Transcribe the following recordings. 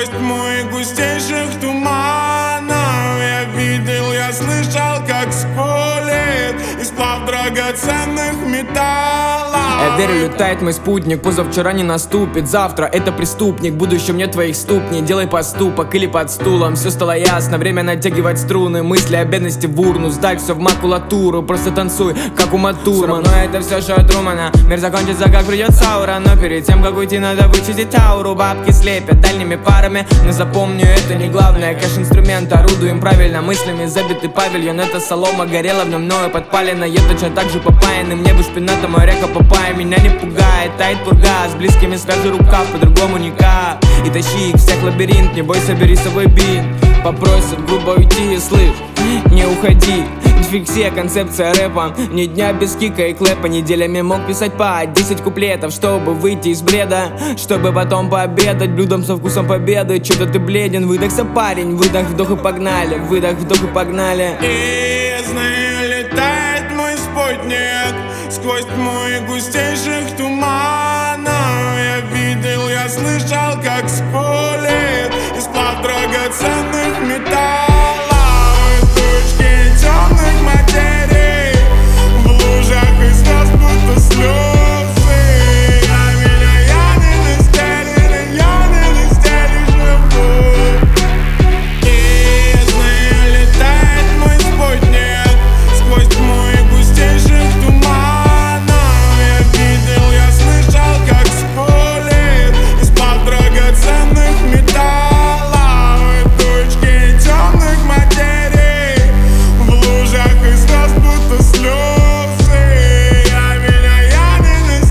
Сквозь тьму густейших туманов я видел, я слышал, как скулит и сплав драгоценных металлов. Я верю, летает мой спутник, позавчера не наступит. Завтра это преступник, в будущем нет твоих ступней. Делай поступок или под стулом, все стало ясно. Время натягивать струны, мысли о бедности в урну. Сдай все в макулатуру, просто танцуй, как у Матурмана. Но это все шоу Трумана. Мир закончится, как придет Саура. Но перед тем, как уйти, надо вычистить ауру. Бабки слепят дальними парами, но запомню, это не главное. Кэш-инструмент, орудуем правильно мыслями. Забитый павильон, это солома горела в нем, мною подпалена. Я точно так же попаянный, мне бы шпината, моя река Папайя. Меня не пугает, тает пурга. С близкими свяжи рукав, по-другому никак. И тащи их всех в лабиринт, не бойся, бери с собой бинт. Попросят грубо уйти, слышь, не уходи. Фиксия, концепция рэпа, ни дня без кика и клэпа. Неделями мог писать по 10 куплетов, чтобы выйти из бреда, чтобы потом пообедать блюдом со вкусом победы. Чё-то ты бледен, выдохся, парень. Выдох, вдох и погнали, выдох, вдох и погнали. И я знаю, летает мой спутник сквозь тьму и густейших туманов. Я видел, я слышал, как скулит и сплав драгоценных металлов. Тучки темных материй в лужах и слез будто слезы. А меня янины стелишь живут. И я знаю, летает мой спутник сквозь тьму и густейших туманов. Я видел, я слышал, как скулит и сплав драгоценных металлов. Тучки темных материй в лужах и слез будто слезы. А меня янины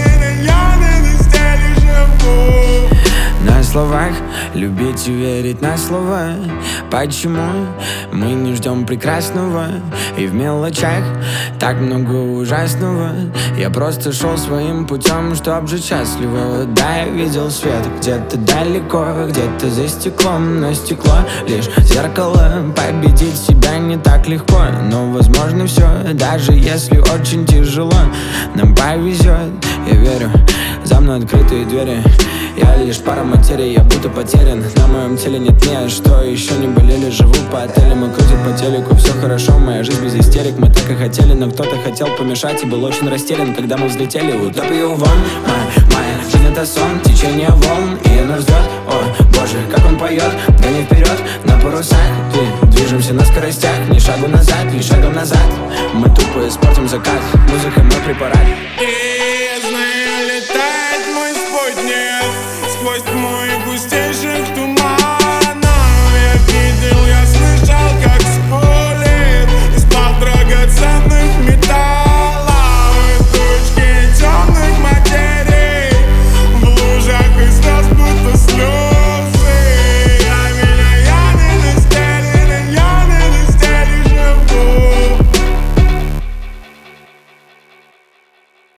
стелишь живут. На словах любить и верить на слова. Почему мы не ждем прекрасного? И в мелочах так много ужасного. Я просто шел своим путем, чтоб жить счастливо. Да, я видел свет где-то далеко, где-то за стеклом. Но стекло лишь зеркало. Победить себя не так легко, но возможно все, даже если очень тяжело. Нам повезет, я верю, за мной открытые двери. Я лишь пара материи, я будто потерян. На моем теле нет ни что, еще не болели, живу по отелям и крутит по телеку. Все хорошо, моя жизнь без истерик. Мы так и хотели, но кто-то хотел помешать и был очень растерян, когда мы взлетели. Утопию вон, моя жизнь это сон, течение волн, и нас ждет. О, боже, как он поет, гони вперед на парусах. Движемся на скоростях, ни шагу назад, ни шагом назад. Мы тупо испортим закат, музыка мой препарат.